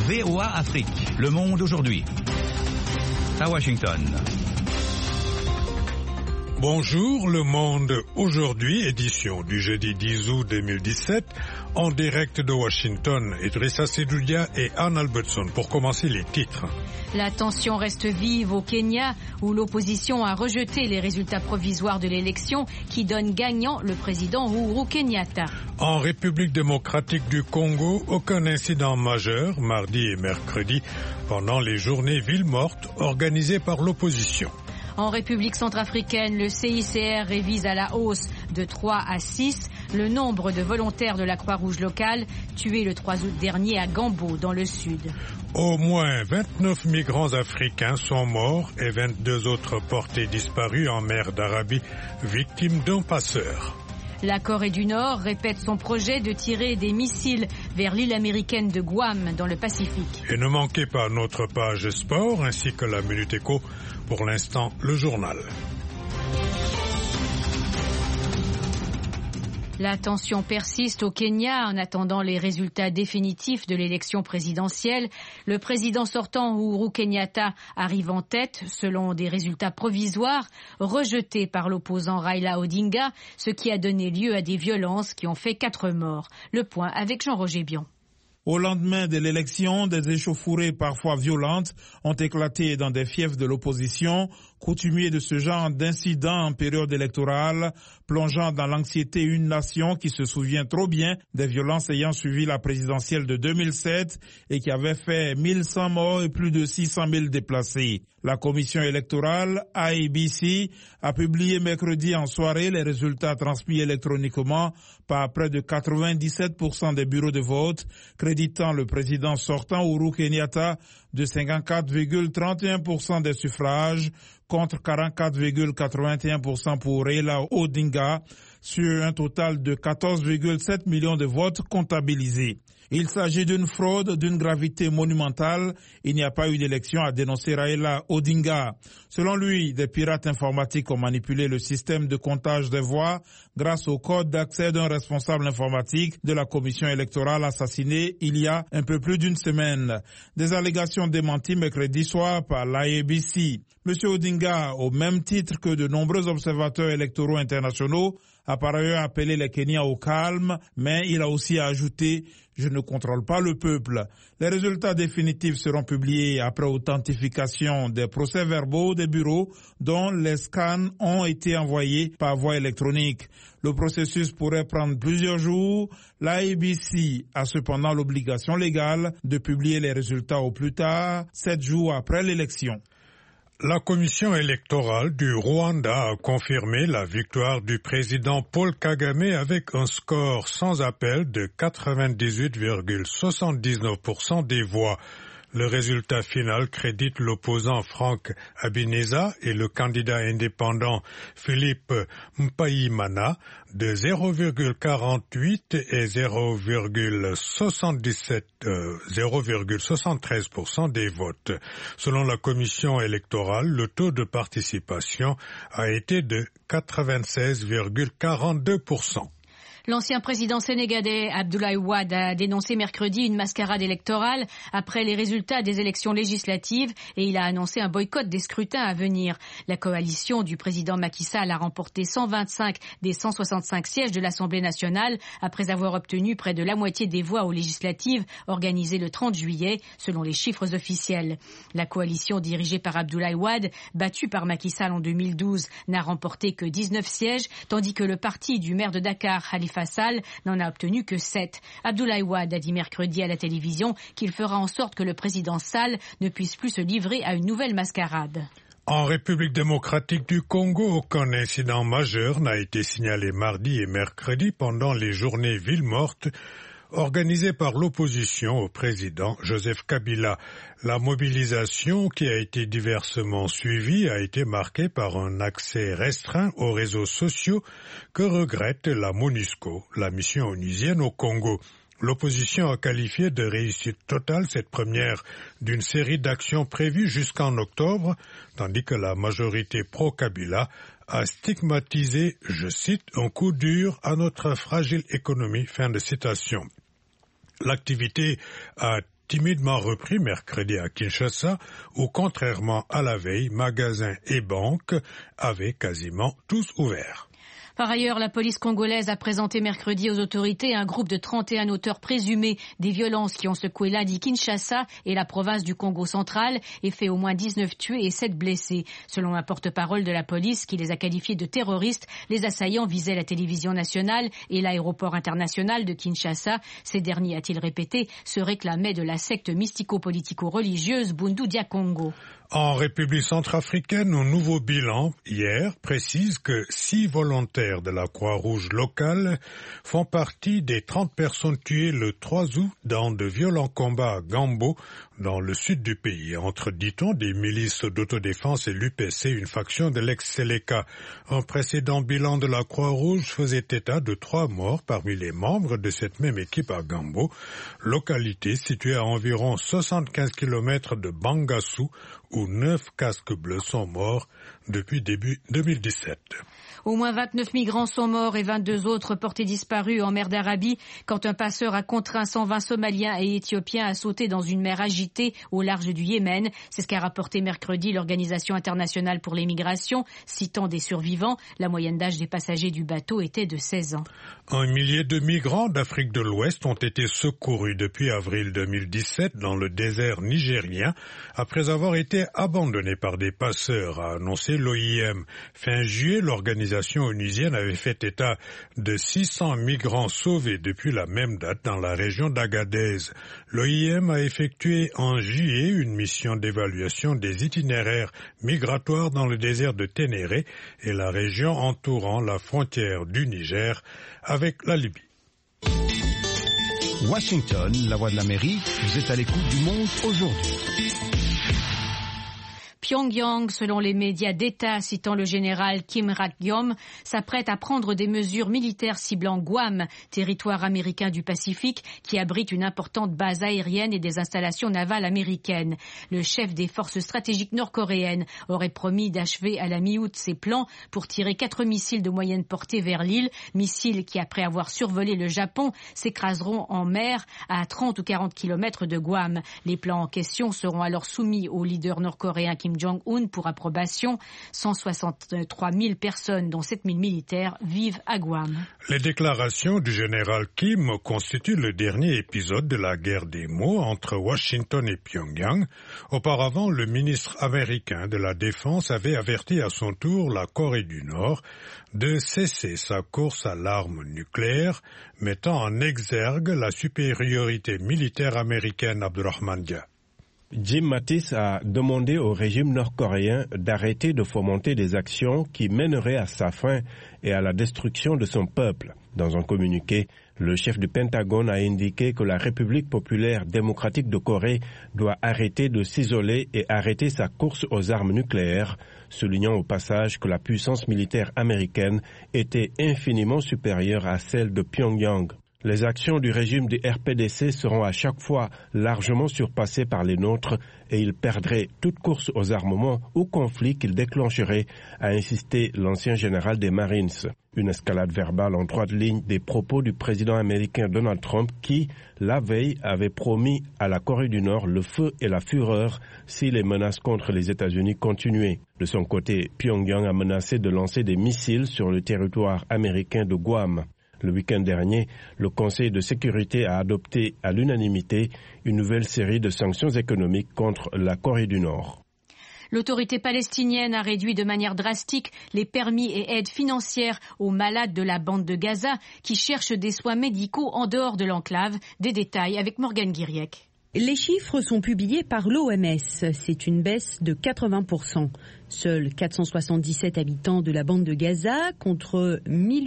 VOA Afrique, le monde aujourd'hui. À Washington. Bonjour, le monde aujourd'hui, édition du jeudi 10 août 2017, en direct de Washington. Idrissa Sedoudia et Anne Albertson pour commencer les titres. La tension reste vive au Kenya, où l'opposition a rejeté les résultats provisoires de l'élection qui donne gagnant le président Uhuru Kenyatta. En République démocratique du Congo, aucun incident majeur mardi et mercredi pendant les journées villes mortes organisées par l'opposition. En République centrafricaine, le CICR révise à la hausse de 3 à 6 le nombre de volontaires de la Croix-Rouge locale tués le 3 août dernier à Gambo, dans le sud. Au moins 29 migrants africains sont morts et 22 autres portés disparus en mer d'Arabie, victimes d'un passeur. La Corée du Nord répète son projet de tirer des missiles vers l'île américaine de Guam dans le Pacifique. Et ne manquez pas notre page sport ainsi que la Minute Éco. Pour l'instant, le journal. La tension persiste au Kenya en attendant les résultats définitifs de l'élection présidentielle. Le président sortant Uhuru Kenyatta arrive en tête selon des résultats provisoires rejetés par l'opposant Raila Odinga, ce qui a donné lieu à des violences qui ont fait 4 morts. Le point avec Jean-Roger Bion. Au lendemain de l'élection, des échauffourées parfois violentes ont éclaté dans des fiefs de l'opposition, coutumier de ce genre d'incidents en période électorale, plongeant dans l'anxiété une nation qui se souvient trop bien des violences ayant suivi la présidentielle de 2007 et qui avait fait 1100 morts et plus de 600 000 déplacés. La commission électorale, IEBC, a publié mercredi en soirée les résultats transmis électroniquement par près de 97% des bureaux de vote, créditant le président sortant Uhuru Kenyatta de 54,31% des suffrages contre 44,81% pour Raila Odinga sur un total de 14,7 millions de votes comptabilisés. Il s'agit d'une fraude d'une gravité monumentale. Il n'y a pas eu d'élection, a dénoncé Raila Odinga. Selon lui, des pirates informatiques ont manipulé le système de comptage des voix grâce au code d'accès d'un responsable informatique de la commission électorale assassiné il y a un peu plus d'une semaine. Des allégations démenties mercredi soir par l'IEBC. M. Odinga, au même titre que de nombreux observateurs électoraux internationaux, a par ailleurs appelé les Kenyans au calme, mais il a aussi ajouté « Je ne contrôle pas le peuple ». Les résultats définitifs seront publiés après authentification des procès-verbaux des bureaux dont les scans ont été envoyés par voie électronique. Le processus pourrait prendre plusieurs jours. L'IEBC a cependant l'obligation légale de publier les résultats au plus tard, 7 jours après l'élection. La commission électorale du Rwanda a confirmé la victoire du président Paul Kagame avec un score sans appel de 98,79% des voix. Le résultat final crédite l'opposant Frank Habineza et le candidat indépendant Philippe Mpayimana de 0,48 et 0,73% des votes. Selon la commission électorale, le taux de participation a été de 96,42%. L'ancien président sénégalais Abdoulaye Wade a dénoncé mercredi une mascarade électorale après les résultats des élections législatives et il a annoncé un boycott des scrutins à venir. La coalition du président Macky Sall a remporté 125 des 165 sièges de l'Assemblée nationale après avoir obtenu près de la moitié des voix aux législatives organisées le 30 juillet, selon les chiffres officiels. La coalition dirigée par Abdoulaye Wade, battue par Macky Sall en 2012, n'a remporté que 19 sièges, tandis que le parti du maire de Dakar, Khalifa Sall, n'en a obtenu que 7. Abdoulaye Wade a dit mercredi à la télévision qu'il fera en sorte que le président Sall ne puisse plus se livrer à une nouvelle mascarade. En République démocratique du Congo, aucun incident majeur n'a été signalé mardi et mercredi pendant les journées villes mortes organisée par l'opposition au président Joseph Kabila. La mobilisation, qui a été diversement suivie, a été marquée par un accès restreint aux réseaux sociaux que regrette la MONUSCO, la mission onusienne au Congo. L'opposition a qualifié de réussite totale cette première d'une série d'actions prévues jusqu'en octobre, tandis que la majorité pro-Kabila a stigmatisé, je cite, un coup dur à notre fragile économie, fin de citation. L'activité a timidement repris mercredi à Kinshasa, où contrairement à la veille, magasins et banques avaient quasiment tous ouverts. Par ailleurs, la police congolaise a présenté mercredi aux autorités un groupe de 31 auteurs présumés des violences qui ont secoué lundi Kinshasa et la province du Congo central et fait au moins 19 tués et 7 blessés. Selon un porte-parole de la police qui les a qualifiés de terroristes, les assaillants visaient la télévision nationale et l'aéroport international de Kinshasa. Ces derniers, a-t-il répété, se réclamaient de la secte mystico-politico-religieuse Bundu Dia Congo. En République centrafricaine, un nouveau bilan, hier, précise que 6 volontaires de la Croix-Rouge locale font partie des 30 personnes tuées le 3 août dans de violents combats à Gambo, dans le sud du pays, entre, dit-on, des milices d'autodéfense et l'UPC, une faction de l'ex-Séléka. Un précédent bilan de la Croix-Rouge faisait état de 3 morts parmi les membres de cette même équipe à Gambo, localité située à environ 75 km de Bangassou, où 9 casques bleus sont morts depuis début 2017. Au moins 29 migrants sont morts et 22 autres portés disparus en mer d'Arabie quand un passeur a contraint 120 Somaliens et Éthiopiens à sauter dans une mer agitée au large du Yémen. C'est ce qu'a rapporté mercredi l'Organisation internationale pour les migrations, citant des survivants. La moyenne d'âge des passagers du bateau était de 16 ans. 1 millier de migrants d'Afrique de l'Ouest ont été secourus depuis avril 2017 dans le désert nigérien après avoir été abandonnés par des passeurs, a annoncé l'OIM. Fin juillet, l'organisation onusienne avait fait état de 600 migrants sauvés depuis la même date dans la région d'Agadez. L'OIM a effectué en juillet une mission d'évaluation des itinéraires migratoires dans le désert de Ténéré et la région entourant la frontière du Niger avec la Libye. Washington, la voix de l'Amérique, vous êtes à l'écoute du monde aujourd'hui. Pyongyang, selon les médias d'État citant le général Kim Rak-gyom, s'apprête à prendre des mesures militaires ciblant Guam, territoire américain du Pacifique, qui abrite une importante base aérienne et des installations navales américaines. Le chef des forces stratégiques nord-coréennes aurait promis d'achever à la mi-août ses plans pour tirer 4 missiles de moyenne portée vers l'île, missiles qui, après avoir survolé le Japon, s'écraseront en mer à 30 ou 40 km de Guam. Les plans en question seront alors soumis au leader nord-coréen Kim Jong-un pour approbation. 163 000 personnes, dont 7 000 militaires, vivent à Guam. Les déclarations du général Kim constituent le dernier épisode de la guerre des mots entre Washington et Pyongyang. Auparavant, le ministre américain de la Défense avait averti à son tour la Corée du Nord de cesser sa course à l'arme nucléaire, mettant en exergue la supériorité militaire américaine. Abdurrahman Dia. Jim Mattis a demandé au régime nord-coréen d'arrêter de fomenter des actions qui mèneraient à sa fin et à la destruction de son peuple. Dans un communiqué, le chef du Pentagone a indiqué que la République populaire démocratique de Corée doit arrêter de s'isoler et arrêter sa course aux armes nucléaires, soulignant au passage que la puissance militaire américaine était infiniment supérieure à celle de Pyongyang. Les actions du régime du RPDC seront à chaque fois largement surpassées par les nôtres et il perdrait toute course aux armements ou conflit qu'il déclencherait, a insisté l'ancien général des Marines. Une escalade verbale en droite ligne des propos du président américain Donald Trump qui, la veille, avait promis à la Corée du Nord le feu et la fureur si les menaces contre les États-Unis continuaient. De son côté, Pyongyang a menacé de lancer des missiles sur le territoire américain de Guam. Le week-end dernier, le Conseil de sécurité a adopté à l'unanimité une nouvelle série de sanctions économiques contre la Corée du Nord. L'autorité palestinienne a réduit de manière drastique les permis et aides financières aux malades de la bande de Gaza qui cherchent des soins médicaux en dehors de l'enclave. Des détails avec Morgane Guiriec. Les chiffres sont publiés par l'OMS. C'est une baisse de 80%. Seuls 477 habitants de la bande de Gaza, contre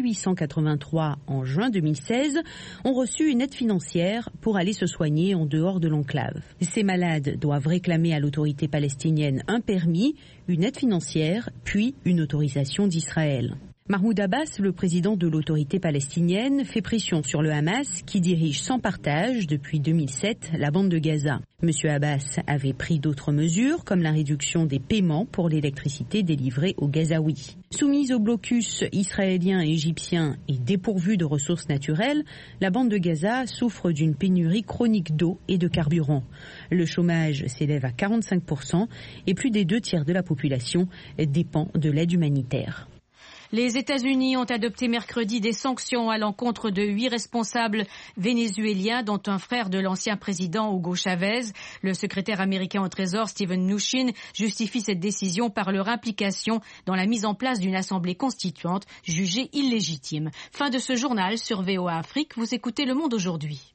1883 en juin 2016, ont reçu une aide financière pour aller se soigner en dehors de l'enclave. Ces malades doivent réclamer à l'autorité palestinienne un permis, une aide financière, puis une autorisation d'Israël. Mahmoud Abbas, le président de l'autorité palestinienne, fait pression sur le Hamas qui dirige sans partage depuis 2007 la bande de Gaza. Monsieur Abbas avait pris d'autres mesures comme la réduction des paiements pour l'électricité délivrée aux Gazaouis. Soumise au blocus israélien et égyptien et dépourvue de ressources naturelles, la bande de Gaza souffre d'une pénurie chronique d'eau et de carburant. Le chômage s'élève à 45% et plus des 2/3 de la population dépend de l'aide humanitaire. Les États-Unis ont adopté mercredi des sanctions à l'encontre de 8 responsables vénézuéliens, dont un frère de l'ancien président Hugo Chavez. Le secrétaire américain au Trésor, Steven Mnuchin, justifie cette décision par leur implication dans la mise en place d'une assemblée constituante jugée illégitime. Fin de ce journal sur VOA Afrique. Vous écoutez Le Monde aujourd'hui.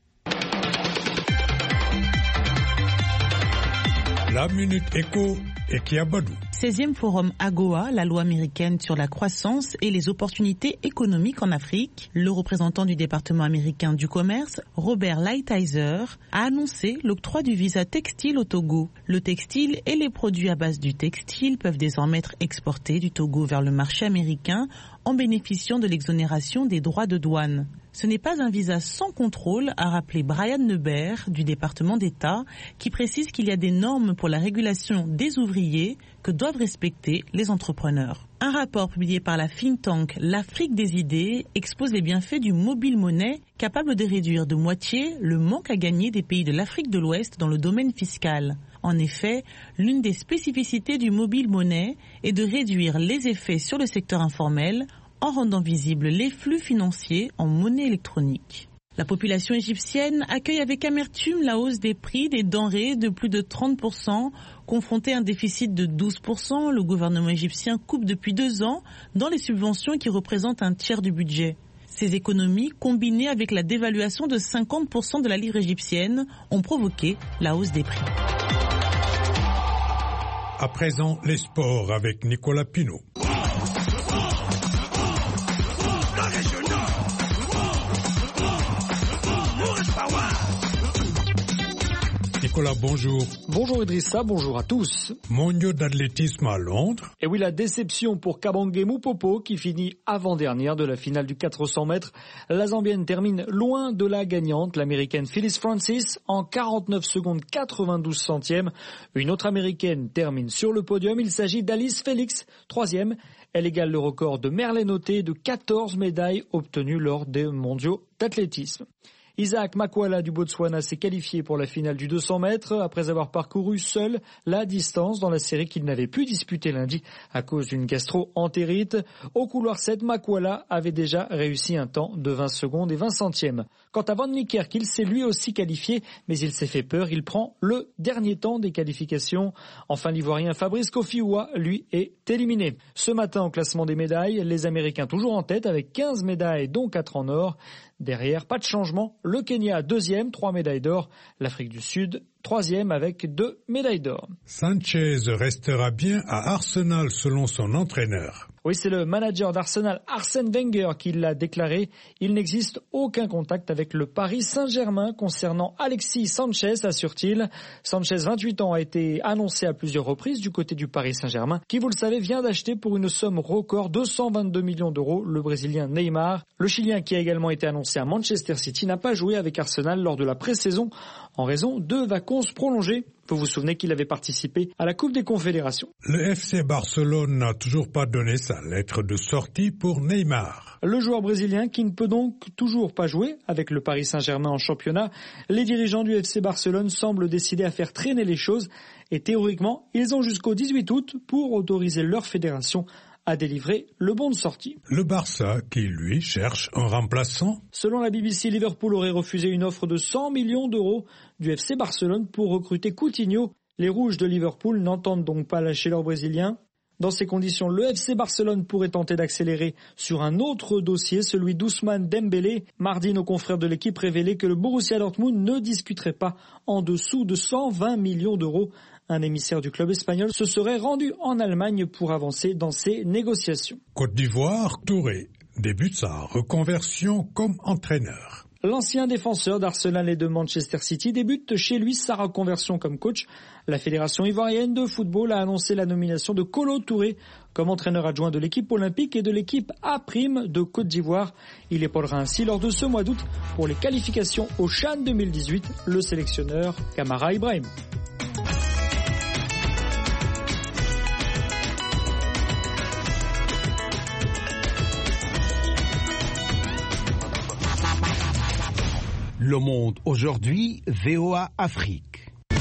La Minute Éco et Kiabadou. 16e forum AGOA, la loi américaine sur la croissance et les opportunités économiques en Afrique. Le représentant du département américain du commerce, Robert Lighthizer, a annoncé l'octroi du visa textile au Togo. Le textile et les produits à base du textile peuvent désormais être exportés du Togo vers le marché américain en bénéficiant de l'exonération des droits de douane. Ce n'est pas un visa sans contrôle, a rappelé Brian Nebert du département d'État, qui précise qu'il y a des normes pour la régulation des ouvriers que doivent respecter les entrepreneurs. Un rapport publié par la think tank L'Afrique des idées expose les bienfaits du mobile money, capable de réduire de moitié le manque à gagner des pays de l'Afrique de l'Ouest dans le domaine fiscal. En effet, l'une des spécificités du mobile money est de réduire les effets sur le secteur informel en rendant visibles les flux financiers en monnaie électronique. La population égyptienne accueille avec amertume la hausse des prix des denrées de plus de 30%. Confronté à un déficit de 12%, le gouvernement égyptien coupe depuis 2 ans dans les subventions qui représentent un tiers du budget. Ces économies, combinées avec la dévaluation de 50% de la livre égyptienne, ont provoqué la hausse des prix. À présent, les sports avec Nicolas Pinault. Nicolas, bonjour. Bonjour Idrissa, bonjour à tous. Mondiaux d'athlétisme à Londres. Et oui, la déception pour Kabangé Moupopo qui finit avant-dernière de la finale du 400 mètres. La Zambienne termine loin de la gagnante, l'Américaine Phyllis Francis, en 49 secondes 92 centièmes. Une autre Américaine termine sur le podium. Il s'agit d'Alice Félix, 3e. Elle égale le record de Merlin Oté de 14 médailles obtenues lors des mondiaux d'athlétisme. Isaac Makwala du Botswana s'est qualifié pour la finale du 200 mètres après avoir parcouru seul la distance dans la série qu'il n'avait pu disputer lundi à cause d'une gastro-entérite. Au couloir 7, Makwala avait déjà réussi un temps de 20 secondes et 20 centièmes. Quant à Van Niekerk, il s'est lui aussi qualifié, mais il s'est fait peur. Il prend le dernier temps des qualifications. Enfin, l'Ivoirien Fabrice Kofiwa, lui, est éliminé. Ce matin, au classement des médailles, les Américains toujours en tête avec 15 médailles, dont 4 en or. Derrière, pas de changement. Le Kenya, 2e, 3 médailles d'or. L'Afrique du Sud, 3e avec 2 médailles d'or. Sanchez restera bien à Arsenal selon son entraîneur. Oui, c'est le manager d'Arsenal, Arsène Wenger, qui l'a déclaré. Il n'existe aucun contact avec le Paris Saint-Germain concernant Alexis Sanchez, assure-t-il. Sanchez, 28 ans, a été annoncé à plusieurs reprises du côté du Paris Saint-Germain, qui, vous le savez, vient d'acheter pour une somme record 222 millions d'euros le Brésilien Neymar. Le Chilien, qui a également été annoncé à Manchester City, n'a pas joué avec Arsenal lors de la pré-saison en raison de vacances prolongées. Vous vous souvenez qu'il avait participé à la Coupe des Confédérations. Le FC Barcelone n'a toujours pas donné sa lettre de sortie pour Neymar. Le joueur brésilien qui ne peut donc toujours pas jouer avec le Paris Saint-Germain en championnat. Les dirigeants du FC Barcelone semblent décidés à faire traîner les choses et théoriquement, ils ont jusqu'au 18 août pour autoriser leur fédération a délivré le bon de sortie. Le Barça, qui lui cherche un remplaçant. Selon la BBC, Liverpool aurait refusé une offre de 100 millions d'euros du FC Barcelone pour recruter Coutinho. Les Rouges de Liverpool n'entendent donc pas lâcher leur Brésilien. Dans ces conditions, le FC Barcelone pourrait tenter d'accélérer sur un autre dossier, celui d'Ousmane Dembélé. Mardi, nos confrères de l'équipe révélaient que le Borussia Dortmund ne discuterait pas en dessous de 120 millions d'euros. Un émissaire du club espagnol se serait rendu en Allemagne pour avancer dans ces négociations. Côte d'Ivoire, Touré débute sa reconversion comme entraîneur. L'ancien défenseur d'Arsenal et de Manchester City débute chez lui sa reconversion comme coach. La Fédération ivoirienne de football a annoncé la nomination de Kolo Touré comme entraîneur adjoint de l'équipe olympique et de l'équipe A' de Côte d'Ivoire. Il épaulera ainsi lors de ce mois d'août pour les qualifications au CHAN 2018 le sélectionneur Kamara Ibrahim. Le Monde aujourd'hui, VOA Afrique.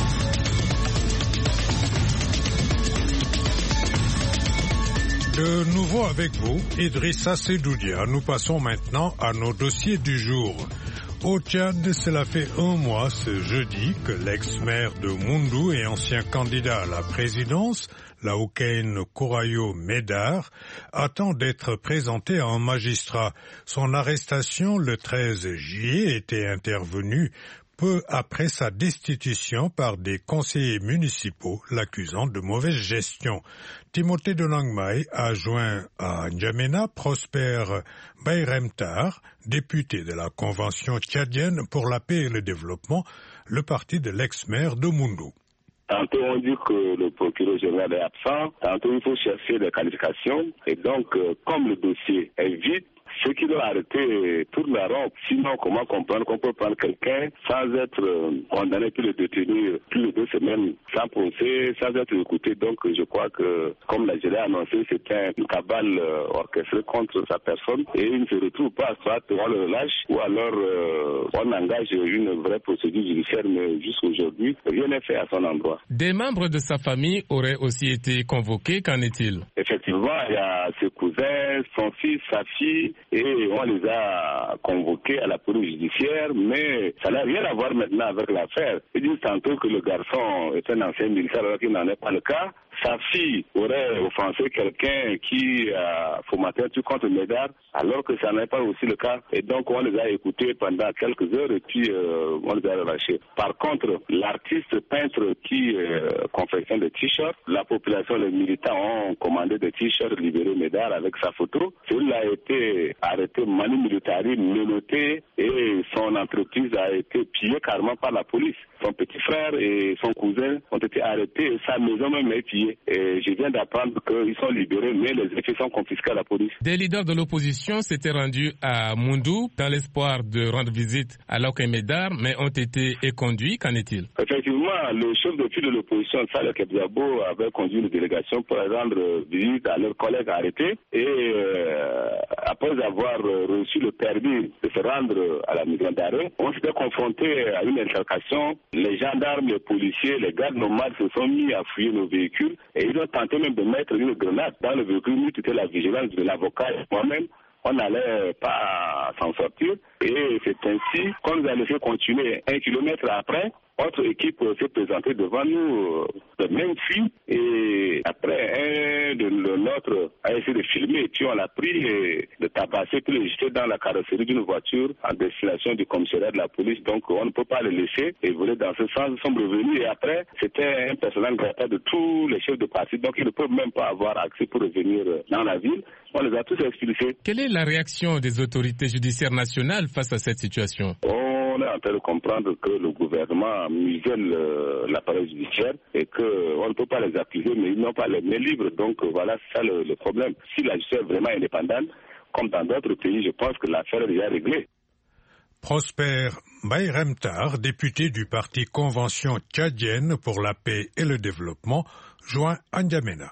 De nouveau avec vous, Idrissa Sedoudia. Nous passons maintenant à nos dossiers du jour. Au Tchad, cela fait un mois ce jeudi que l'ex-maire de Moundou et ancien candidat à la présidence, Laoukaine Kourayo Médar, attend d'être présenté à un magistrat. Son arrestation le 13 juillet était intervenue peu après sa destitution par des conseillers municipaux l'accusant de mauvaise gestion. Timothée Donangmai a joint à N'Djamena Prosper Bayremtar, député de la Convention tchadienne pour la paix et le développement, le parti de l'ex-maire de Moundou. Tantôt on dit que le procureur général est absent, tantôt il faut chercher des qualifications. Et donc, comme le dossier est vide, ceux qui doivent arrêter tournent la robe. Sinon, comment comprendre qu'on peut prendre quelqu'un sans être condamné puis le détenir plus de 2 semaines sans procès, sans être écouté. Donc, je crois que, comme la GD a annoncé, c'était une cabale orchestrée contre sa personne et il ne se retrouve pas. Soit on le relâche ou alors on engage une vraie procédure judiciaire, mais jusqu'aujourd'hui, rien n'est fait à son endroit. Des membres de sa famille auraient aussi été convoqués. Qu'en est-il? Effectivement, il y a ses cousins, son fils, sa fille, et on les a convoqués à la police judiciaire, mais ça n'a rien à voir maintenant avec l'affaire. Ils disent tantôt que le garçon est un ancien militaire alors qu'il n'en est pas le cas. Sa fille aurait offensé quelqu'un qui a fomenté un truc contre Médar, alors que ça n'est pas aussi le cas. Et donc on les a écoutés pendant quelques heures et puis on les a relâchés. Par contre, l'artiste peintre qui confectionne des t-shirts, la population, les militants ont commandé des t-shirts libérés Médar avec sa photo. Celui-là a été arrêté manu militari, menotté et son entreprise a été pillée carrément par la police. Son petit frère et son cousin ont été arrêtés et sa maison même est pillée. Et je viens d'apprendre qu'ils sont libérés, mais les effets sont confisqués à la police. Des leaders de l'opposition s'étaient rendus à Moundou dans l'espoir de rendre visite à Laoukaine Médar, mais ont été éconduits. Qu'en est-il? Effectivement, le chef de file de l'opposition, Saleh Kebzabo, avait conduit une délégation pour rendre visite à leurs collègues arrêtés. Et après avoir reçu le permis de se rendre à la maison d'arrêt, on s'était confronté à une altercation. Les gendarmes, les policiers, les gardes nomades se sont mis à fouiller nos véhicules. Et ils ont tenté même de mettre une grenade dans le véhicule. Nous, c'était la vigilance de l'avocat et moi-même. On n'allait pas s'en sortir. Et c'est ainsi qu'on nous a laissé continuer 1 kilomètre après. Notre équipe s'est présentée devant nous de même fille. Et après, un de nôtres a essayé de filmer. Et puis on l'a pris et de tabasser puis le jeter dans la carrosserie d'une voiture en destination du commissariat de la police. Donc on ne peut pas le laisser évoluer dans ce sens. Ils sont revenus et après, c'était un personnel grattant de tous les chefs de parti. Donc ils ne peuvent même pas avoir accès pour revenir dans la ville. On les a tous expulsés. Quelle est la réaction des autorités judiciaires nationales face à cette situation? On est en train de comprendre que le gouvernement muselle l'appareil judiciaire et qu'on ne peut pas les accuser, mais ils n'ont pas les mains libres. Donc voilà, c'est ça le problème. Si la justice est vraiment indépendante, comme dans d'autres pays, je pense que l'affaire est déjà réglée. Prosper Bayremtar, député du parti Convention tchadienne pour la paix et le développement, joint à N'Djamena.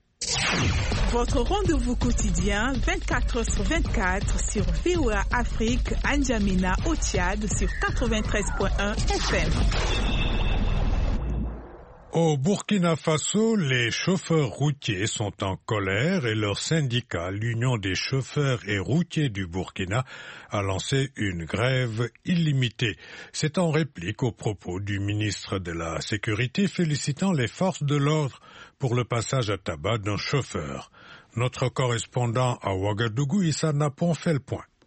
Votre rendez-vous quotidien 24h/24 sur VOA Afrique, N'Djamena au Tchad sur 93.1 FM. Au Burkina Faso, les chauffeurs routiers sont en colère et leur syndicat, l'Union des chauffeurs et routiers du Burkina, a lancé une grève illimitée. C'est en réplique aux propos du ministre de la Sécurité félicitant les forces de l'ordre pour le passage à tabac d'un chauffeur. Notre correspondant à Ouagadougou, Issa Napon, fait le point.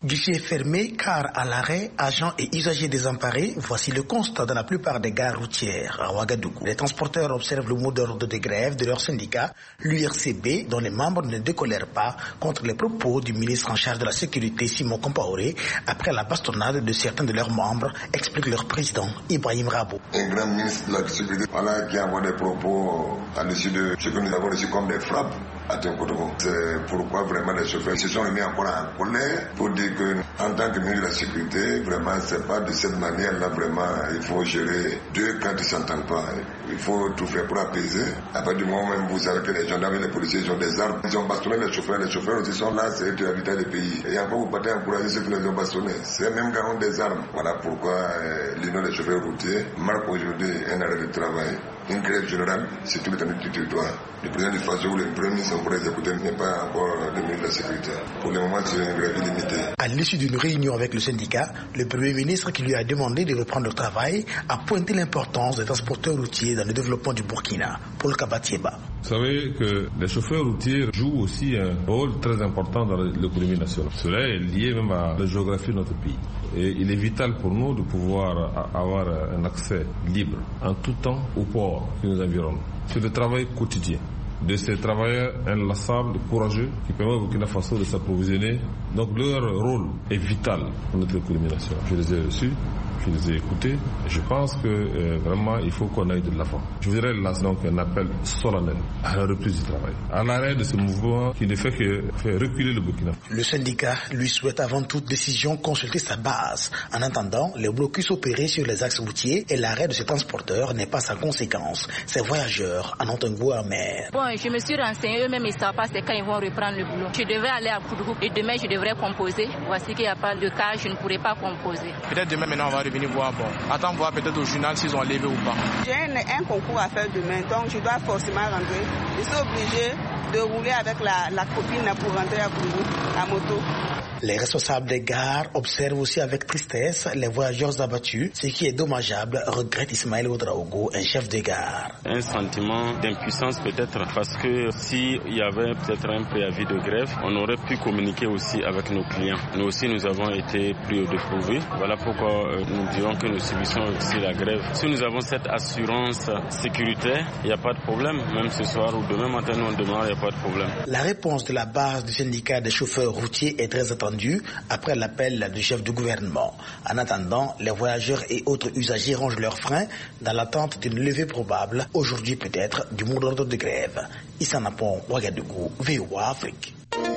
Guichet fermé, car à l'arrêt, agents et usagers désemparés, voici le constat dans la plupart des gares routières à Ouagadougou. Les transporteurs observent le mot d'ordre de grève de leur syndicat, l'URCB, dont les membres ne décolèrent pas contre les propos du ministre en charge de la sécurité, Simon Compaoré, après la bastonnade de certains de leurs membres, explique leur président, Ibrahim Rabo. Un grand ministre de la sécurité, qui envoie des propos à l'issue de ce que nous avons reçu comme des frappes à Tinkotogo. C'est pourquoi vraiment les chauffeurs se sont remis encore en colère pour dire que, en tant que ministre de la sécurité, vraiment c'est pas de cette manière-là, vraiment il faut gérer deux quand ils s'entendent pas. Il faut tout faire pour apaiser. À partir du moment où vous savez que les gendarmes et les policiers ils ont des armes, ils ont bastonné les chauffeurs aussi sont là, c'est eux qui habitent le pays. Et encore vous partez encourager ceux qui les ont bastonnés. C'est même qui ont des armes. Voilà pourquoi l'Union des chauffeurs routiers marque aujourd'hui un arrêt de travail. Une grève générale, c'est tout l'étendue du territoire. Le président du Faso ou le premier ministre pour exécuter n'est pas encore le ministre de la Sécurité. Pour le moment, c'est une grève illimitée. À l'issue d'une réunion avec le syndicat, le Premier ministre qui lui a demandé de reprendre le travail a pointé l'importance des transporteurs routiers dans le développement du Burkina. Paul Kabatieba. Vous savez que les chauffeurs routiers jouent aussi un rôle très important dans l'économie nationale. Cela est lié même à la géographie de notre pays. Et il est vital pour nous de pouvoir avoir un accès libre en tout temps au port qui nous environne. C'est le travail quotidien de ces travailleurs inlassables, courageux, qui permettent au Burkina Faso de s'approvisionner. Donc leur rôle est vital pour notre économie nationale. Je les ai reçus, je les ai écoutés. Et je pense que vraiment il faut qu'on aille de l'avant. Je voudrais lancer donc un appel solennel à la reprise du travail, à l'arrêt de ce mouvement qui ne fait que faire reculer le Burkina. Le syndicat lui souhaite avant toute décision consulter sa base. En attendant, les blocus opérés sur les axes routiers et l'arrêt de ces transporteurs n'est pas sans conséquence. Ces voyageurs en ont un goût amer. Bon, je me suis renseigné, eux-mêmes ils ne savent pas c'est quand ils vont reprendre le boulot. Je devais aller à Koudougou et demain je devrais composer. Voici qu'il n'y a pas de cas, je ne pourrai pas composer. Peut-être demain maintenant on va revenir voir. Bon, attends voir peut-être au journal s'ils ont levé ou pas. J'ai un concours à faire demain, donc je dois forcément rentrer. Je suis obligé de rouler avec la copine pour rentrer à Koudougou, à moto. Les responsables des gares observent aussi avec tristesse les voyageurs abattus, ce qui est dommageable, regrette Ismaël Oudraogo, un chef de gare. Un sentiment d'impuissance peut-être, parce que s'il y avait peut-être un préavis de grève, on aurait pu communiquer aussi avec nos clients. Nous aussi, nous avons été plus dépourvus. Voilà pourquoi nous dirons que nous subissons aussi la grève. Si nous avons cette assurance sécuritaire, il n'y a pas de problème. Même ce soir ou demain matin, nous on demande, il n'y a pas de problème. La réponse de la base du syndicat des chauffeurs routiers est très attendue après l'appel du chef du gouvernement. En attendant, les voyageurs et autres usagers rangent leurs freins dans l'attente d'une levée probable, aujourd'hui peut-être, du mot d'ordre de grève. Issa Napon, Ouagadougou, VOA Afrique.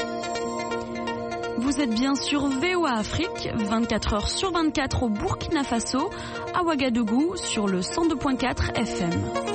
Vous êtes bien sur VOA Afrique, 24 heures sur 24 au Burkina Faso, à Ouagadougou, sur le 102.4 FM.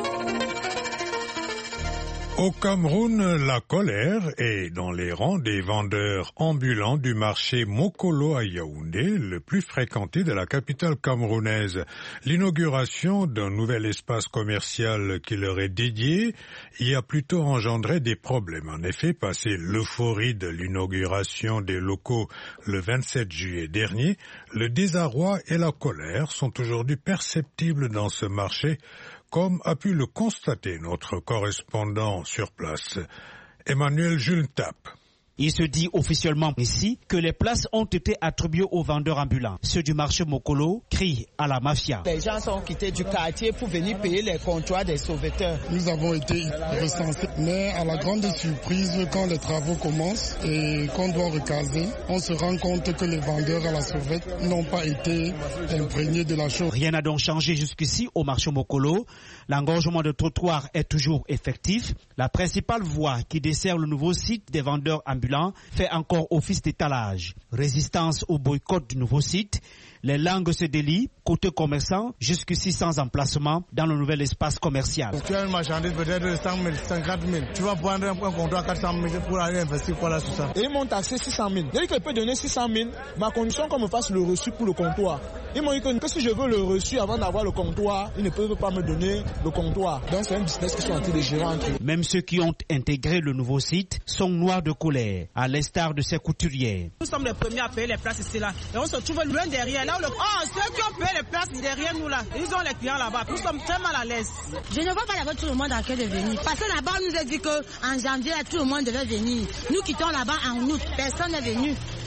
Au Cameroun, la colère est dans les rangs des vendeurs ambulants du marché Mokolo à Yaoundé, le plus fréquenté de la capitale camerounaise. L'inauguration d'un nouvel espace commercial qui leur est dédié y a plutôt engendré des problèmes. En effet, passé l'euphorie de l'inauguration des locaux le 27 juillet dernier, le désarroi et la colère sont aujourd'hui perceptibles dans ce marché, comme a pu le constater notre correspondant sur place, Emmanuel Jultap. Il se dit officiellement ici que les places ont été attribuées aux vendeurs ambulants. Ceux du marché Mokolo crient à la mafia. Les gens sont quittés du quartier pour venir payer les comptoirs des sauveteurs. Nous avons été recensés, mais à la grande surprise, quand les travaux commencent et qu'on doit recaser, on se rend compte que les vendeurs à la sauvette n'ont pas été imprégnés de la chose. Rien n'a donc changé jusqu'ici au marché Mokolo. L'engorgement de trottoirs est toujours effectif. La principale voie qui dessert le nouveau site des vendeurs ambulants fait encore office d'étalage. Résistance au boycott du nouveau site. Les langues se délient, côté commerçant, jusqu'ici sans emplacement dans le nouvel espace commercial. Tu as une marchandise peut-être de 100 000, 50 000. Tu vas prendre un comptoir 400 000 pour aller investir quoi là sur ça. Et ils m'ont taxé 600 000. Dès qu'il peut donner 600 000, ma condition qu'on me fasse le reçu pour le comptoir. Ils m'ont dit que si je veux le reçu avant d'avoir le comptoir, ils ne peuvent pas me donner le comptoir. Donc c'est un business qui sont en train de gérer entre eux. Même ceux qui ont intégré le nouveau site sont noirs de colère, à l'instar de ces couturiers. Nous sommes les premiers à payer les places ici là. Et on se trouve loin derrière. Là, ceux qui ont payé les places derrière nous là, ils ont les clients là-bas. Nous sommes très mal à l'aise. Je ne vois pas là-bas tout le monde en train de venir. Parce que là-bas, on nous a dit qu'en janvier, tout le monde devait venir. Nous quittons là-bas en août. Personne n'est venu.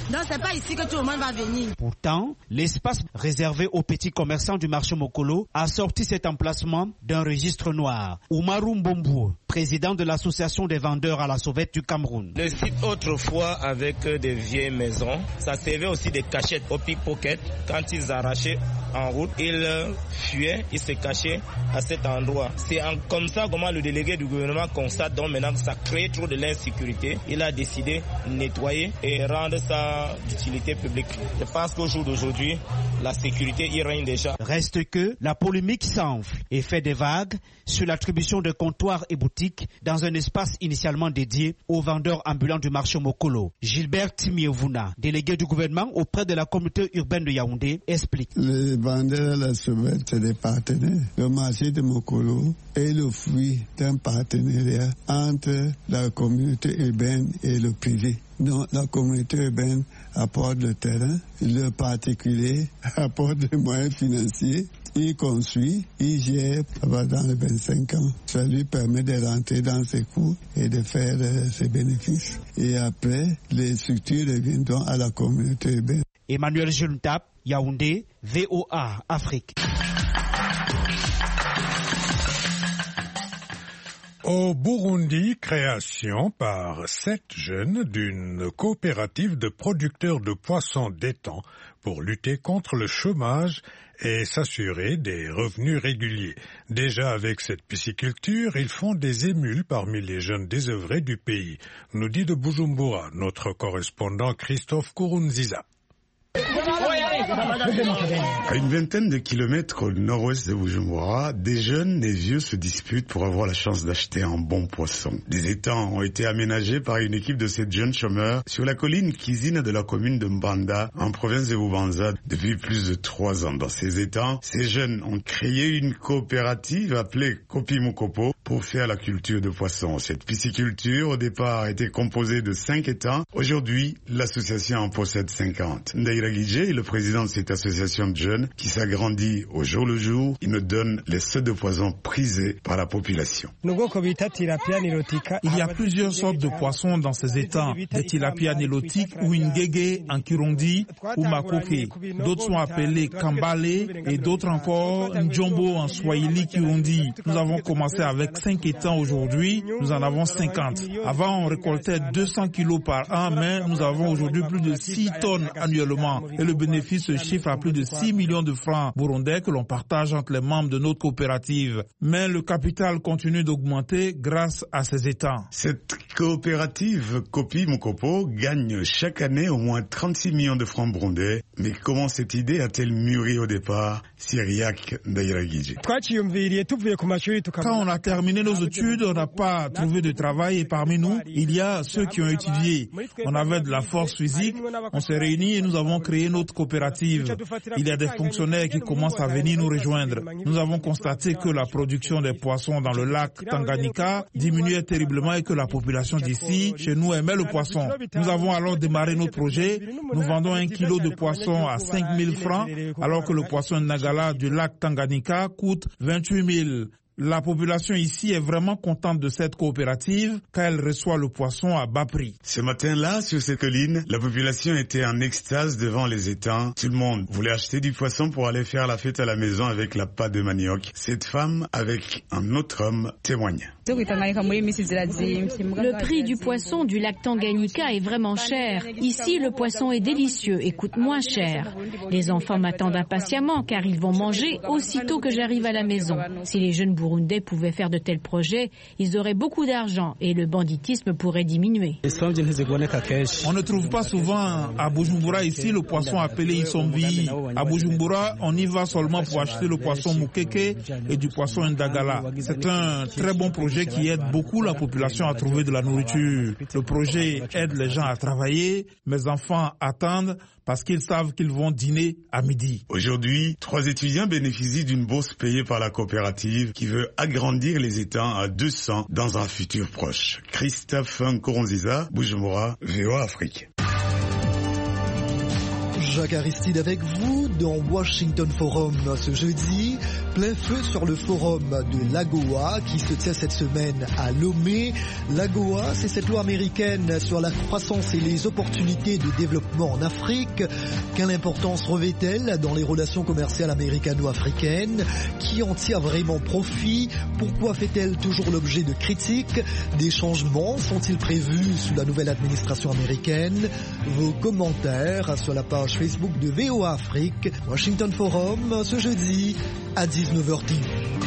Donc c'est pas ici que tout le monde va venir. Pourtant, l'espace réservé aux petits commerçants du marché Mokolo a sorti cet emplacement d'un registre noir. Oumarou Mbombo, président de l'association des vendeurs à la sauvette du Cameroun. Le site autrefois avec des vieilles maisons, ça servait aussi des cachettes au pickpocket. Quand ils arrachaient en route, ils fuyaient, ils se cachaient à cet endroit. C'est comme ça comment le délégué du gouvernement constate donc maintenant que ça crée trop de l'insécurité. Il a décidé de nettoyer et rendre ça d'utilité publique. Je pense qu'au jour d'aujourd'hui, la sécurité y règne déjà. Reste que la polémique s'enfle et fait des vagues sur l'attribution de comptoirs et boutiques dans un espace initialement dédié aux vendeurs ambulants du marché Mokolo. Gilbert Timievuna, délégué du gouvernement auprès de la communauté urbaine de Yaoundé, explique. Les vendeurs à la sauvette, c'est des partenaires. Le marché de Mokolo est le fruit d'un partenariat entre la communauté urbaine et le privé. Donc, la communauté urbaine apporte le terrain, le particulier apporte les moyens financiers, il construit, il gère dans les 25 ans. Ça lui permet de rentrer dans ses coûts et de faire ses bénéfices. Et après, les structures reviendront à la communauté urbaine. Emmanuel Juntap, Yaoundé, VOA Afrique. Au Burundi, création par 7 jeunes d'une coopérative de producteurs de poissons d'étang pour lutter contre le chômage et s'assurer des revenus réguliers. Déjà avec cette pisciculture, ils font des émules parmi les jeunes désœuvrés du pays, nous dit de Bujumbura notre correspondant Christophe Kourounziza. À une vingtaine de kilomètres au nord-ouest de Bujumbura, des jeunes et vieux se disputent pour avoir la chance d'acheter un bon poisson. Des étangs ont été aménagés par une équipe de 7 jeunes chômeurs sur la colline Kizina de la commune de Mbanda, en province de Bubanza, depuis plus de 3 ans. Dans ces étangs, ces jeunes ont créé une coopérative appelée Kopi Mukopo pour faire la culture de poissons. Cette pisciculture, au départ, était composée de 5 étangs. Aujourd'hui, l'association en possède 50. Ndaïra Guidje est le président de cette association de jeunes qui s'agrandit au jour le jour. Il nous donne les sortes de poissons prisés par la population. Il y a plusieurs sortes de poissons dans ces étangs. Des tilapia nilotiques ou ngege en kirundi ou makoke. D'autres sont appelés kambale et d'autres encore njombo en swahili kirundi. Nous avons commencé avec 5 étangs aujourd'hui. Nous en avons 50. Avant, on récoltait 200 kilos par an, mais nous avons aujourd'hui plus de 6 tonnes annuellement. Et le bénéfice se chiffre à plus de 6 millions de francs burundais que l'on partage entre les membres de notre coopérative. Mais le capital continue d'augmenter grâce à ces étangs. Cette coopérative Kopi Mukopo gagne chaque année au moins 36 millions de francs burundais. Mais comment cette idée a-t-elle mûri au départ? Syriac Ndaïragidje. Quand on a terminé nos études, on n'a pas trouvé de travail et parmi nous, il y a ceux qui ont étudié. On avait de la force physique, on s'est réunis et nous avons créé notre coopérative. Il y a des fonctionnaires qui commencent à venir nous rejoindre. Nous avons constaté que la production des poissons dans le lac Tanganyika diminuait terriblement et que la population d'ici, chez nous, aimait le poisson. Nous avons alors démarré notre projet. Nous vendons 1 kilo de poisson à 5 000 francs, alors que le poisson Nagala du lac Tanganyika coûte 28 000. La population ici est vraiment contente de cette coopérative car elle reçoit le poisson à bas prix. Ce matin-là, sur cette colline, la population était en extase devant les étangs. Tout le monde voulait acheter du poisson pour aller faire la fête à la maison avec la pâte de manioc. Cette femme, avec un autre homme, témoigne. Le prix du poisson du lac Tanganyika est vraiment cher. Ici, le poisson est délicieux et coûte moins cher. Les enfants m'attendent impatiemment car ils vont manger aussitôt que j'arrive à la maison. Si les jeunes Burundais pouvaient faire de tels projets, ils auraient beaucoup d'argent et le banditisme pourrait diminuer. On ne trouve pas souvent à Bujumbura ici le poisson appelé Isombi. À Bujumbura, on y va seulement pour acheter le poisson Mukeke et du poisson Ndagala. C'est un très bon projet qui aide beaucoup la population à trouver de la nourriture. Le projet aide les gens à travailler. Mes enfants attendent parce qu'ils savent qu'ils vont dîner à midi. Aujourd'hui, 3 étudiants bénéficient d'une bourse payée par la coopérative qui veut agrandir les étangs à 200 dans un futur proche. Christophe Nkoronziza, Bujumbura, VOA Afrique. Jacques Aristide avec vous dans Washington Forum ce jeudi. plein feu sur le forum de l'AGOA qui se tient cette semaine à Lomé. L'AGOA, c'est cette loi américaine sur la croissance et les opportunités de développement en Afrique. Quelle importance revêt-elle dans les relations commerciales américano-africaines? Qui en tire vraiment profit? Pourquoi fait-elle toujours l'objet de critiques? Des changements sont-ils prévus sous la nouvelle administration américaine? Vos commentaires sur la page Facebook de VOA Afrique, Washington Forum, ce jeudi à 19h10.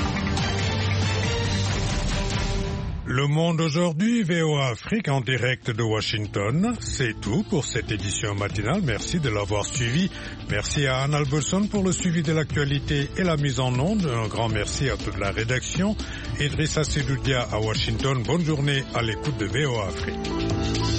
Le Monde aujourd'hui, VOA Afrique en direct de Washington. C'est tout pour cette édition matinale. Merci de l'avoir suivi. Merci à Anne Alberson pour le suivi de l'actualité et la mise en onde. Un grand merci à toute la rédaction. Idrissa Sedoudia à Washington. Bonne journée à l'écoute de VOA Afrique.